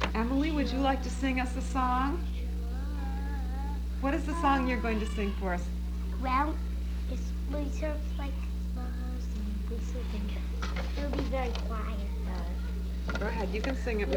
Emily, would you like to sing us a song? What is the song you're going to sing for us? Well, it's sort of like it'll be very quiet though. Go ahead, you can sing it.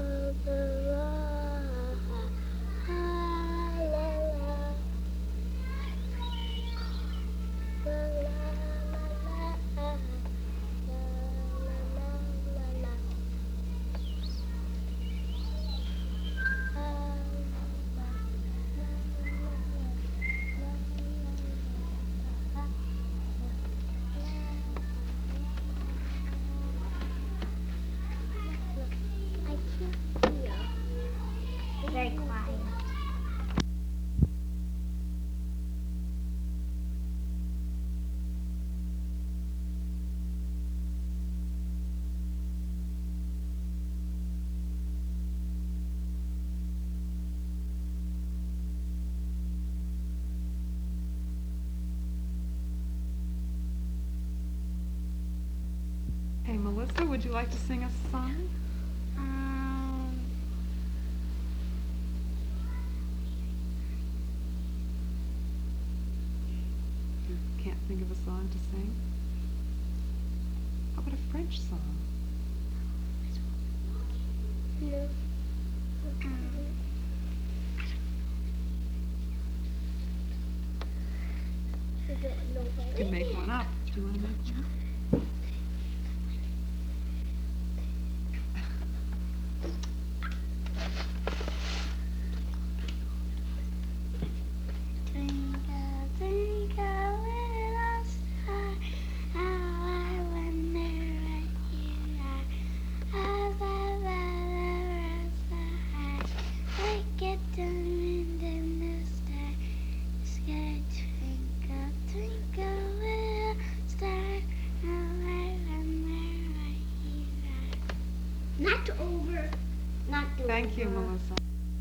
Very quiet. Hey, Melissa, would you like to sing us a song? You can't think of a song to sing? How about a French song? No. You can make one up. Do you want to make one up? Twinkle, twinkle, little star, how I wonder what you are. Up above the rest like a diamond in the sky. Twinkle, twinkle, little star, how I wonder what you are. Not over. Not over. Thank you, Melissa.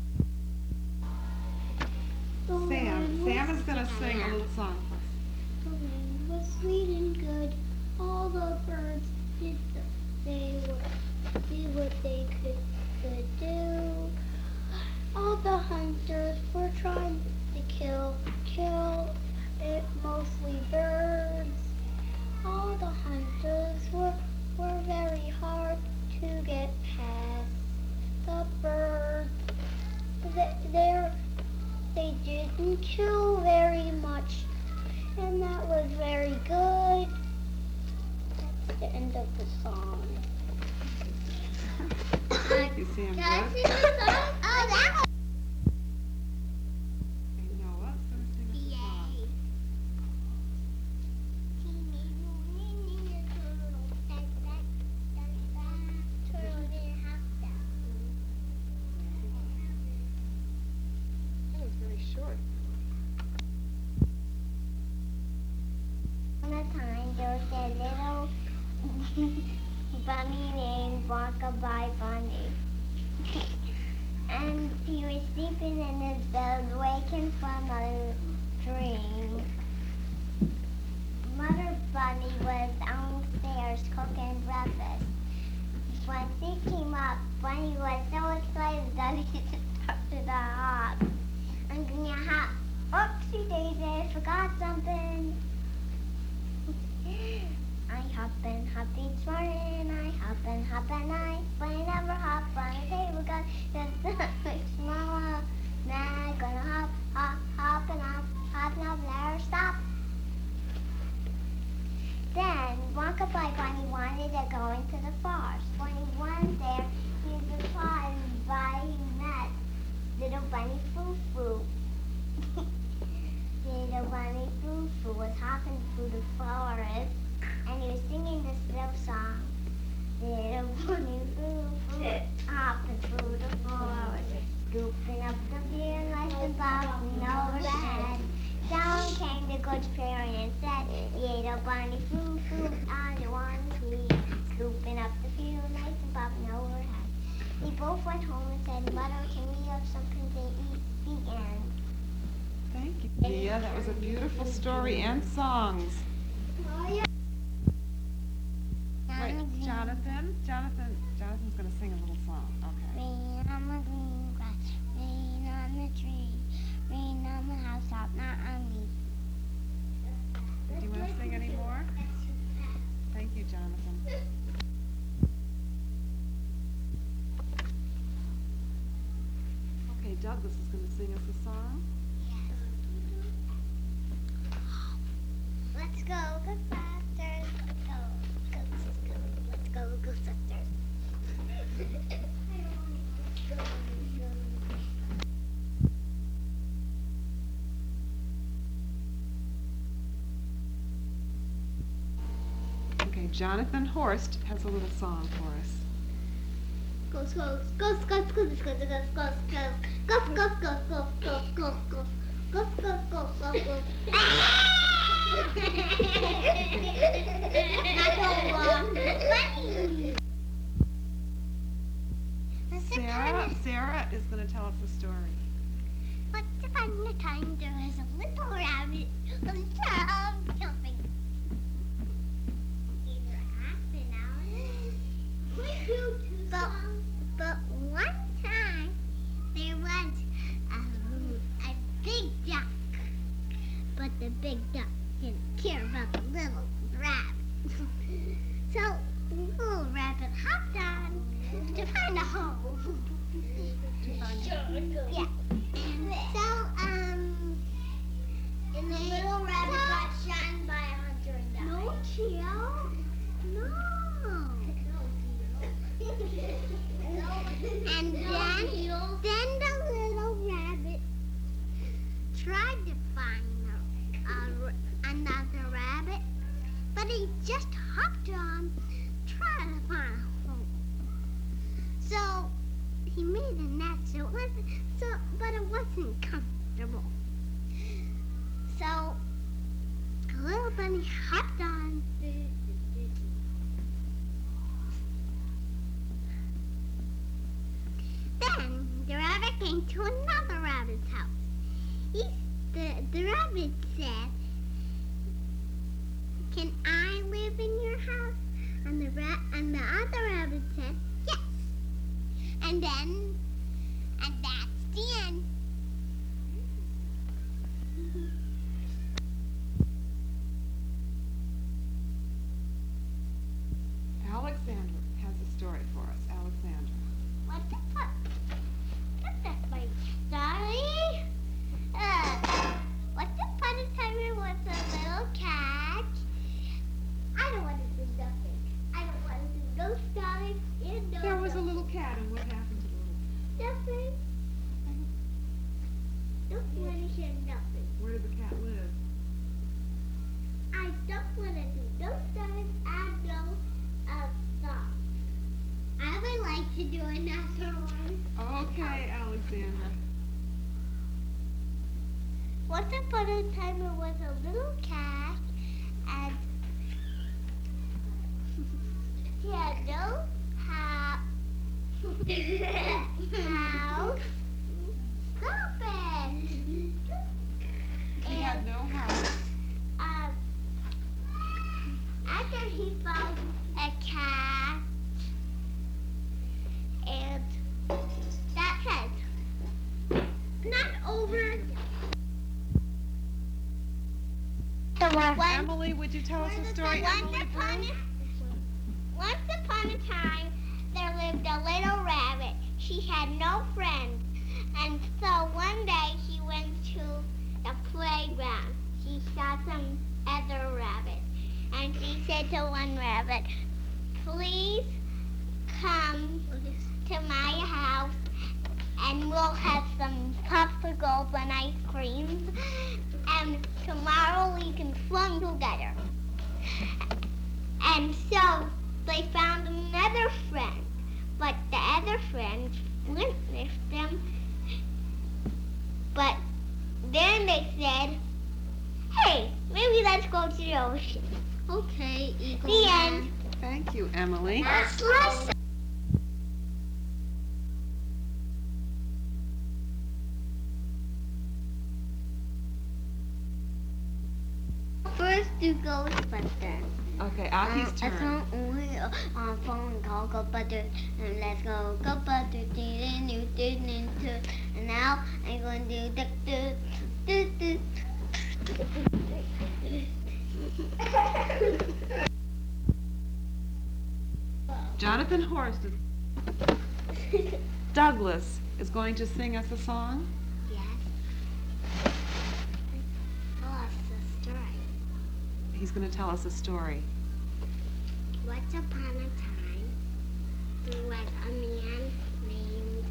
Sam is going to sing a little song for us. The wind was sweet and good. All the birds did what they could do. All the hunters were trying to kill it, mostly birds. All the hunters were very hard to get past the birds. They didn't kill very much, and that was very good. That's the end of the song. Thank you, Sam. Can I sing the song? Oh, that one. Hey, Noah's going to sing us a song. That was very short. One time there was a little bunny named Walkabout Bunny. And he was sleeping in his bed, waking from a dream. Mother Bunny was downstairs cooking breakfast. When she came up, Bunny was so excited that he just started to hop. I'm gonna hop. Oopsie daisy, I forgot something. I hop and hop each morning, I hop and I, but I never hop on a table because it's mama. Now I'm gonna hop and never stop. Then Walkabout Bunny wanted to go into the forest. When he went there, he was surprised by he met little Bunny Foo Foo. Little Bunny Foo Foo was hopping through the forest, and he was singing this little song. Little Bunny Foo Foo, hopping through the forest, scooping up the beer like the bobbing overhead. Down came the good fairy and said, Little Bunny Foo Foo, I don't want to leave. Scooping up the beer like the bobbing overhead. They both went home and said, Mother, can we have something to eat? The end. Thank you, Pia. That was a beautiful story and songs. Oh, yeah. Wait, Jonathan's going to sing a little song. Okay. Douglas is going to sing us a song. Let's go, Ghostbusters. Let's go, Ghostbusters. Okay, Jonathan Horst has a little song for us. Ghost, ghost, ghost, ghost, ghost, ghost, ghost, ghost, ghost, ghost, ghost, ghost, ghost, ghost, ghost, ghost, ghost, ghost, ghost, ghost. Sarah is going to tell us a story. Once upon a time, there was a little rabbit who loved jumping. But one time, there was a big duck. But the big duck didn't care about the little rabbit. So the little rabbit hopped on to find a home. Yeah. So, and the little rabbit got shot by a hunter and died. No, Chio. No. And then the little rabbit tried to find another rabbit, but he just hopped on, trying to find a home. So he made a nest, but it wasn't comfortable. So the little bunny hopped on. Then the rabbit came to another rabbit's house. The rabbit said, "Can I live in your house?" And the other rabbit said, "Yes." And that's the end. Alexandra has a story for us. Alexandra. What's my story? Once upon a time there was a little cat. I don't want to do nothing. I don't want to do no stories. There was a little cat, and what happened to the little cat? Nothing. Don't want to hear nothing. Where did the cat live? I don't want to do no stories and no songs. I would like to do another one. Okay, Alexandra. Once upon a time there was a little cat, and he had no house. Stop it! He had no house. After he found a cat, and that's it. Not over. Emily, would you tell us a story? Emily Blue? Once upon a time, there lived a little rabbit. She had no friends. And so one day she went to the playground. She saw some other rabbits. And she said to one rabbit, "Please come to my house and we'll have some popsicles and ice creams. And tomorrow we can swim together." And so they found another friend, but the other friend went with them. But then they said, "Hey, maybe let's go to the ocean." Okay, Eagle. The end. Thank you, Emily. First do Ghostbusters. Okay, Aki's I turn. can't only phone call Ghostbusters, and let's go Ghostbusters. And now I'm going to do Jonathan Horst is Douglas is going to sing us a song. Yes. Tell us a story. He's going to tell us a story. Once upon a time, there was a man named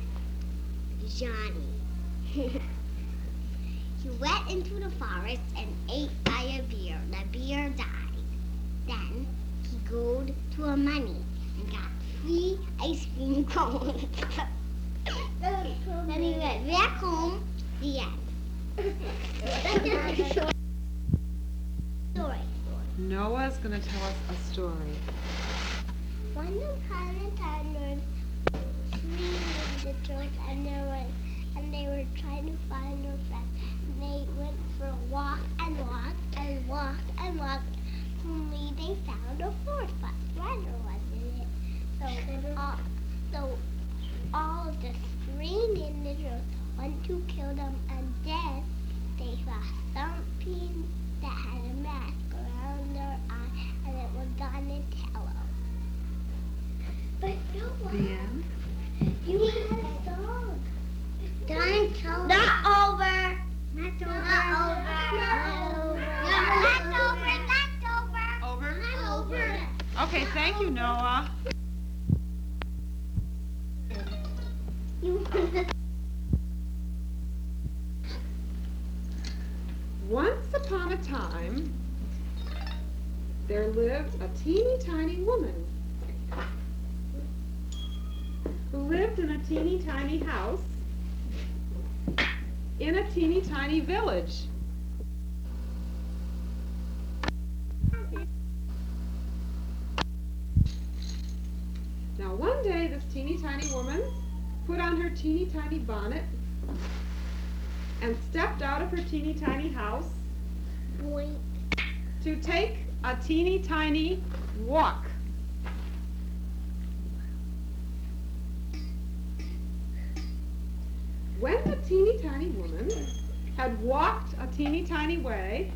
Johnny. He went into the forest and ate by a bear. The bear died. Then he go to a money and got 3 ice cream cones. Then he went back home. The end. Story. Noah's going to tell us a story. Once upon a time, there were 3 individuals, and they were trying to find their friend. And they went for a walk and walked and walked and walked. Finally, they found a 4th, but Runner wasn't it. So all of the 3 individuals went to kill them, and then they saw something that had a mask around their eye, and it was Donatello. But no one. The end. You had a dog. Donatello. Not over. Not over. Not over. Not over. Not over. Over? Not over. Okay, thank you, Noah. Once upon a time, there lived a teeny tiny woman who lived in a teeny tiny house in a teeny tiny village. Now one day this teeny tiny woman put on her teeny tiny bonnet and stepped out of her teeny tiny house Boing. to take a teeny tiny walk. When the teeny tiny woman had walked a teeny tiny way,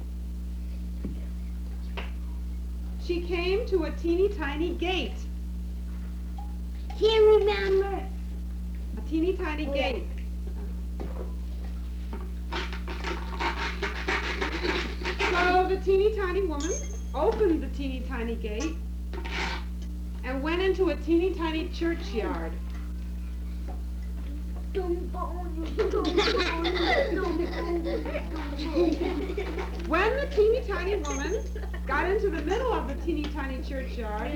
she came to a teeny tiny gate. Can't remember. A teeny tiny gate. So the teeny tiny woman opened the teeny tiny gate and went into a teeny tiny churchyard. When the teeny tiny woman got into the middle of the teeny tiny churchyard,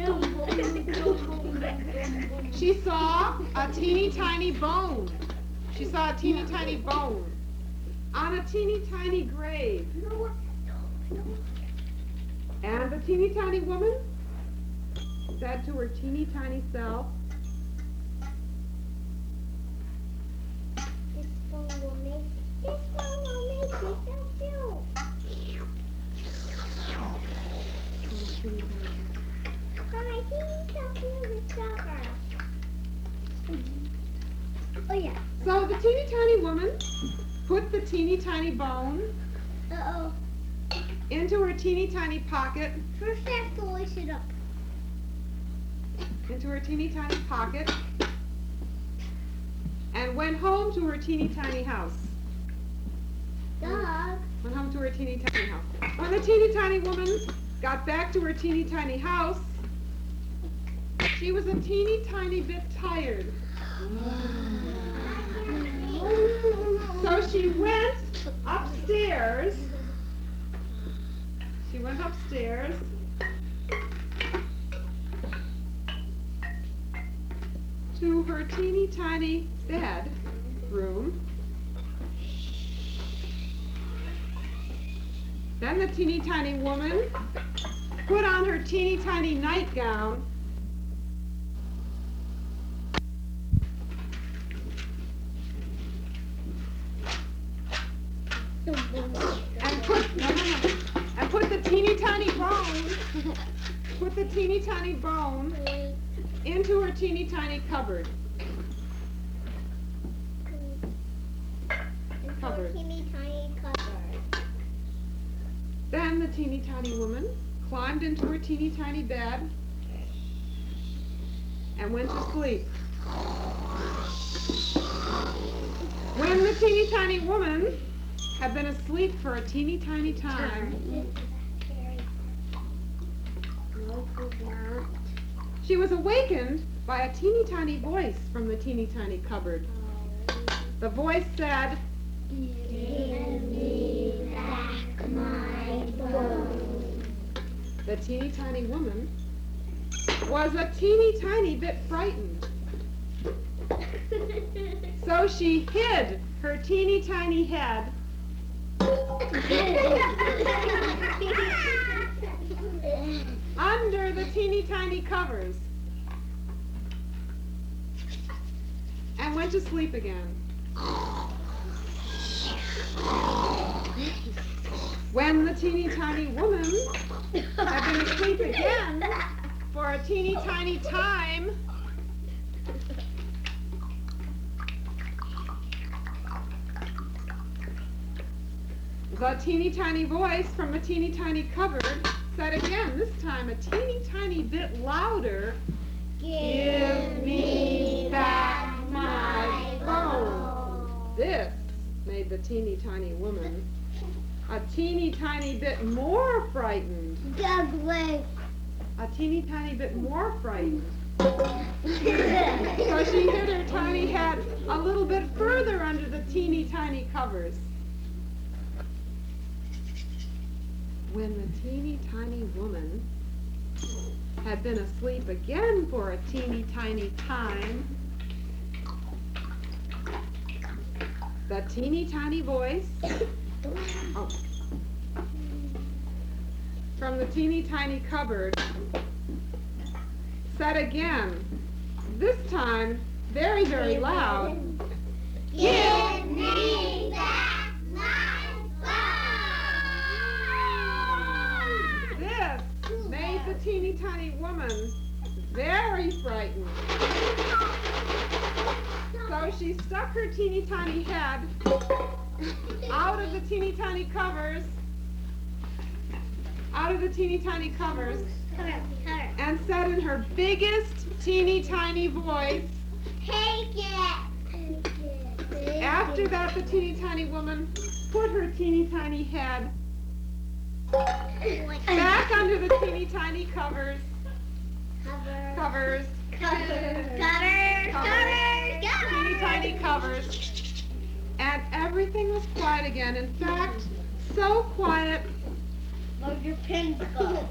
she saw a teeny tiny bone. She saw a teeny tiny bone on a teeny tiny grave. And the teeny tiny woman said to her teeny tiny self, This one will make yourself do. My teeny tiny discover. Oh yeah. so the teeny tiny woman put the teeny tiny bone Uh-oh. into her teeny tiny pocket, First I have to lace it up. into her teeny tiny pocket, and went home to her teeny tiny house. Dog. Went home to her teeny tiny house. When the teeny tiny woman got back to her teeny tiny house, she was a teeny tiny bit tired. So she went upstairs. She went upstairs to her teeny tiny bedroom. Then the teeny tiny woman put on her teeny tiny nightgown and put the teeny tiny bone put the teeny tiny bone into her teeny tiny cupboard. Cupboard. Teeny tiny cupboard. Then the teeny tiny woman climbed into her teeny tiny bed and went to sleep. When the teeny tiny woman had been asleep for a teeny tiny time, she was awakened by a teeny tiny voice from the teeny tiny cupboard. The voice said, "Give me back my bone." the teeny tiny woman was a teeny tiny bit frightened. So she hid her teeny tiny head under the teeny tiny covers and went to sleep again. When the teeny tiny woman had been asleep again for a teeny tiny time, the teeny tiny voice from the teeny tiny cupboard said again, this time a teeny tiny bit louder, "Give me back my bone." This made the teeny tiny woman a teeny tiny bit more frightened. A teeny tiny bit more frightened. So she hid her tiny head a little bit further under the teeny tiny covers. When the teeny tiny woman had been asleep again for a teeny tiny time, the teeny tiny voice from the teeny tiny cupboard said again, this time very, very loud, "Give me back my bone." This made the teeny tiny woman very frightened. So she stuck her teeny tiny head out of the teeny tiny covers, and said in her biggest teeny tiny voice, "Take it." after that the teeny tiny woman put her teeny tiny head back under the teeny tiny covers, teeny tiny covers, and everything was quiet again. In fact, so quiet, Where'd your pins go?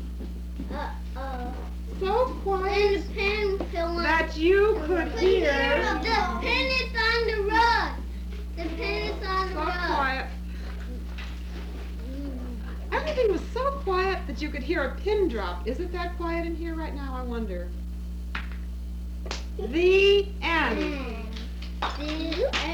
so quiet The pin fell on. that you could hear, The pin is on the rug. The pin is on the so rug. quiet. Everything was so quiet that you could hear a pin drop. Is it that quiet in here right now, I wonder? The end. The